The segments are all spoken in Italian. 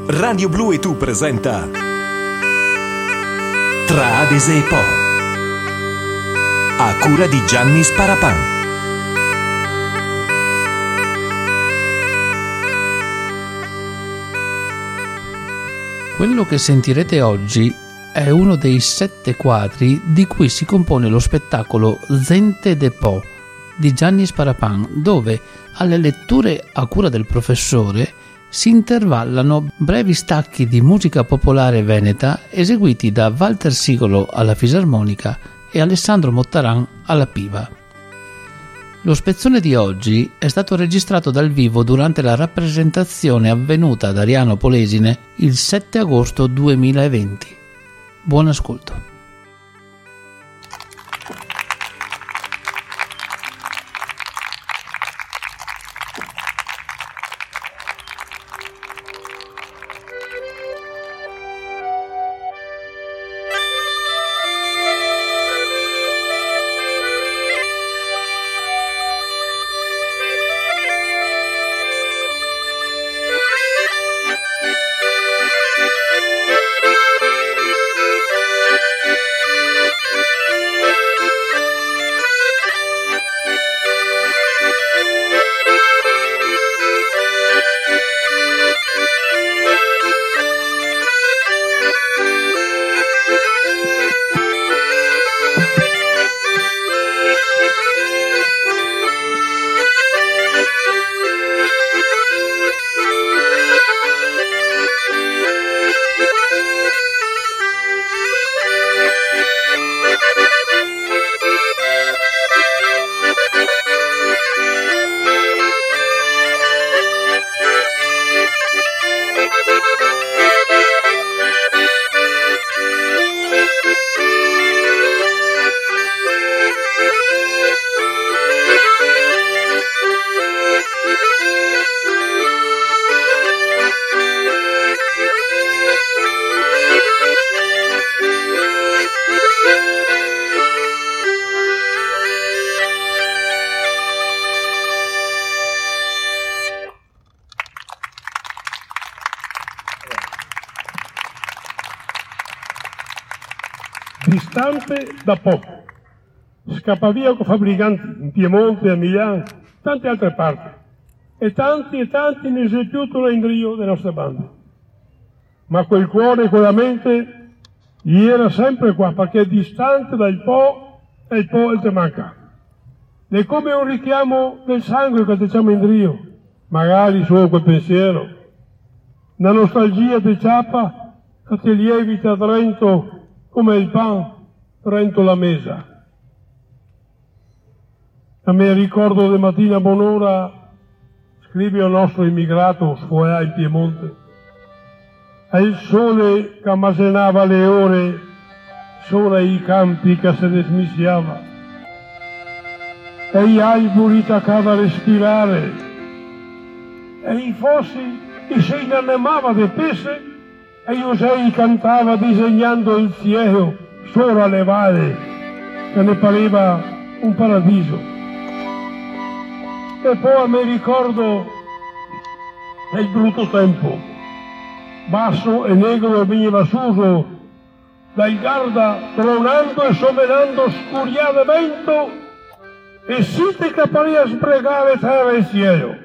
Radio Blu e tu presenta Tra Adese e Po, a cura di Gianni Sparapan. Quello che sentirete oggi è uno dei 7 quadri di cui si compone lo spettacolo Zente de Po di Gianni Sparapan, dove alle letture a cura del professore si intervallano brevi stacchi di musica popolare veneta eseguiti da Walter Sigolo alla fisarmonica e Alessandro Mottaran alla piva. Lo spezzone di oggi è stato registrato dal vivo durante la rappresentazione avvenuta ad Ariano Polesine il 7 agosto 2020. Buon ascolto. Distante da poco, scappa via con fabbricanti in Piemonte, a Milano, tante altre parti, e tanti ne eseguono in Rio delle nostre bande. Ma quel cuore e quella mente gli era sempre qua, perché è distante dal Po e il Po è te manca. È come un richiamo del sangue che diciamo in Rio, magari solo quel pensiero, una nostalgia di ciappa che ti lievita dentro come il pan dentro la mesa. A me ricordo di mattina a buon'ora scrive il nostro immigrato sfoglià in Piemonte e il sole che ammasenava le ore sopra i campi che se ne smissiava e gli alberi toccava a respirare e i fossi che si inanimava di pesce e José cantava disegnando il cielo sopra le valli, che ne pareva un paradiso. E poi mi ricordo del brutto tempo, basso e negro veniva su dal Garda, tronando e sovvenando scuriare vento, e site che pareva sbregare terra e cielo.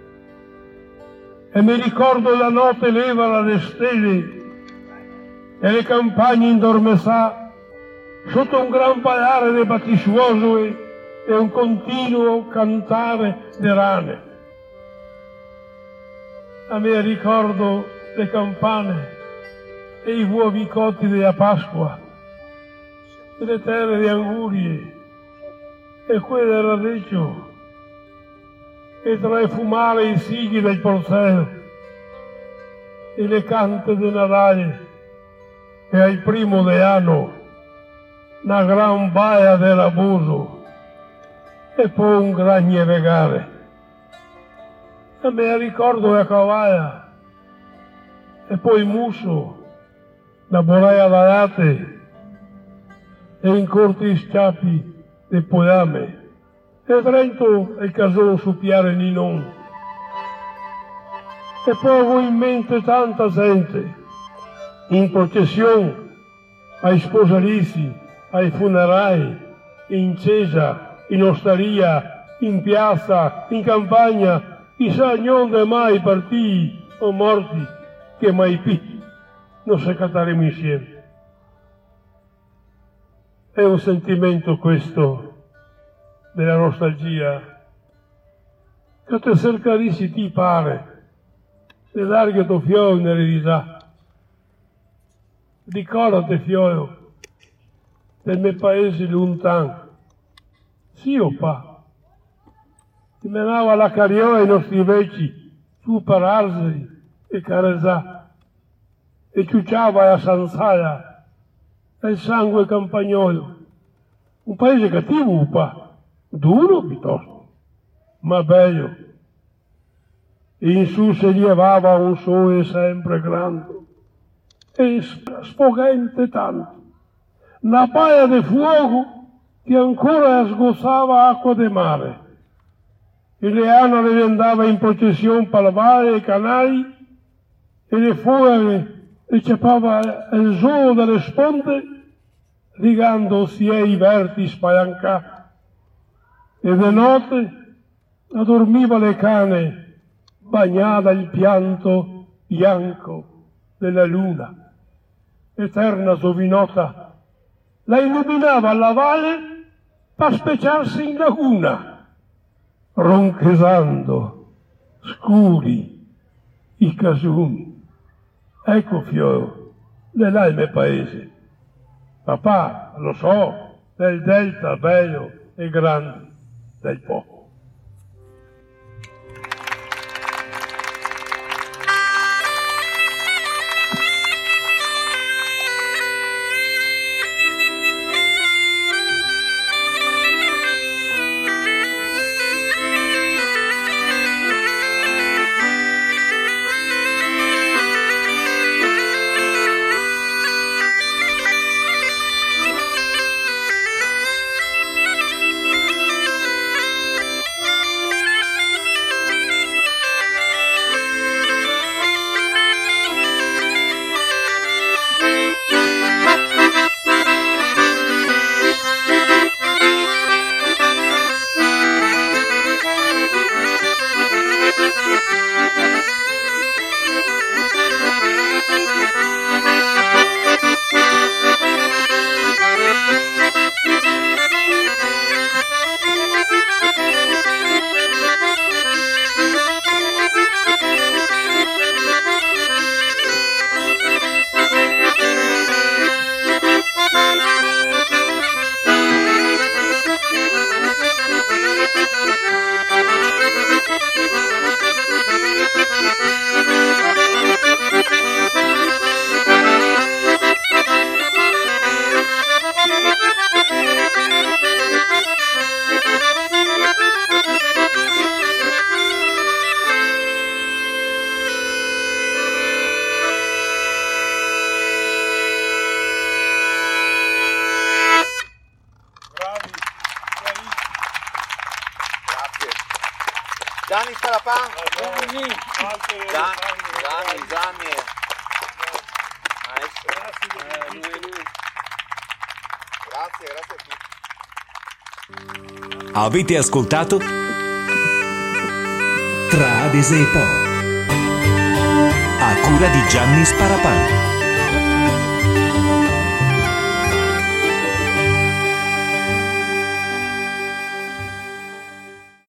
E mi ricordo la notte leva le stelle e le campagne indormessà sotto un gran ballare di batissuoso e un continuo cantare di rane. A me ricordo le campane e i uovi cotti della Pasqua, e le terre di angurie e quelle del radicchio, e tra i fumare i sigli del porcello e le cante di Natale e al primo di anno una gran baia dell'abuso e poi un gran nevegare. E me ricordo la cavalla e poi muso, la boraia da latte e in corti sciapi di pollame. E Trento è il casone su Piare Ninon. e pongo in mente tanta gente, in processione, ai sposalizi, ai funerali, in chiesa, in osteria, in piazza, in campagna, chissà non mai partiti o morti, che mai più non si canteremo insieme. È un sentimento questo della nostalgia, che te cercarissi ti pare, le larghe tuo figlio nell'eredità. Ricordati, figlio, del mio paese lontano. Sì o pa. Ti menava la carriola ai nostri vecchi su per Arzeli e Caresà e ciucciava a Sanzala il sangue campagnolo. Un paese cattivo, pa. Duro piuttosto, ma bello. In su si lievava un sole sempre grande e sfogente tanto, una paia di fuoco che ancora sgozzava acqua di mare. E le anore andava in processione per lavare i canali e le fuori ricevava il sole dalle sponde rigandosi ai verti spalancati. E di notte addormiva le cane bagnata il pianto bianco della luna, eterna sovinota, la illuminava alla valle per specciarsi in laguna, ronchesando, scuri, i casuni. Ecco, figlio, là il mio paese. Papà, lo so, del delta bello e grande del Po. Gianni Sparapang, Gianni, maestro. Grazie a tutti. Avete ascoltato Tra Adese e Po, a cura di Gianni Sparapang.